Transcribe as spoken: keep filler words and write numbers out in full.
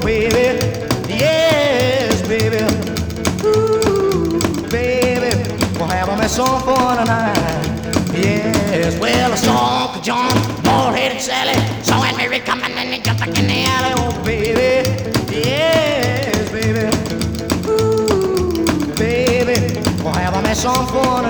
baby, yes, baby, ooh, baby, we'll have me song for tonight. Yes, well, a song for John, bald-headed Sally, song and Mary coming and they jump back in the alley. Oh, baby, yes, baby, ooh, baby, we'll have me song for tonight.